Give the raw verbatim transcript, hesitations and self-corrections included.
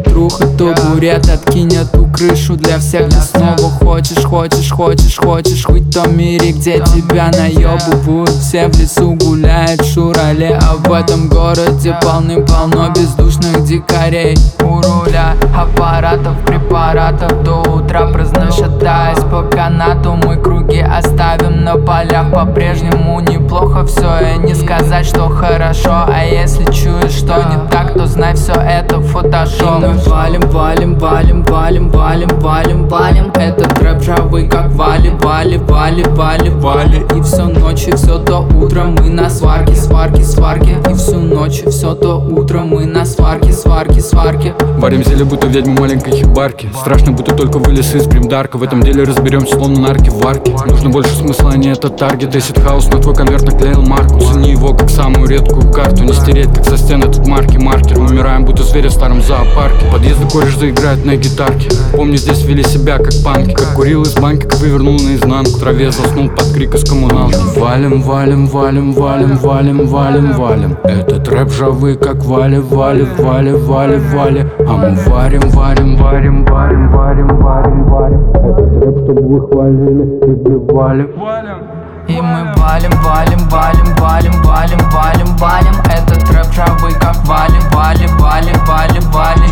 ветруха, табурет откинь эту крышу для всех. Ты снова хочешь, хочешь, хочешь, хочешь быть в том мире, где тебя наебывают. Все в лесу гуляют в шурале, а в этом городе полным-полно бездушных дикарей. У руля аппаратов, препаратов до утра праздно шатаясь по канату. Мы круги оставим на полях, по-прежнему неплохо все. И не сказать, что хорошо, а если чуешь, что не так, то знай, все это фотошоп. И мы валим, валим, валим, валим, валим, валим, валим. Этот рэп ржавый, как вали, вали, вали, вали, вали. И всю ночь, и все до утра мы на сварке, сварке, сварке. И всю ночь, и все до утра мы на сварке, сварке, сварке. Варим зелье, будто ведьмы маленькой хибарки. Страшно, будто только вылез из примдарка. В этом деле разберемся, словно нарки в варке. Нужно больше смысла, а не этот таргет. Acid House на твой конверт наклеил марку. Цени его как самую редкую карту. Не стереть, как со стен этот марки маркер. Умираем, будто звери в старом зоопарке. Подъезды колледж заиграет на гитарке. Помню, здесь вели себя как панки. Как курил из банки, как вывернул наизнанку. В траве заснул под крик из коммуналки. Валим, валим, валим, валим, валим, валим, валим. Этот рэп ржавый, как вали, вали, вали, вали, вали. А мы варим, варим, варим, варим, варим, варим, варим. Этот рэп, чтобы вы хвалили, прибивали. И мы валим, валим, валим, валим, валим, валим, валим. Этот рэп ржавый, как вали, вали, вали, вали, вали.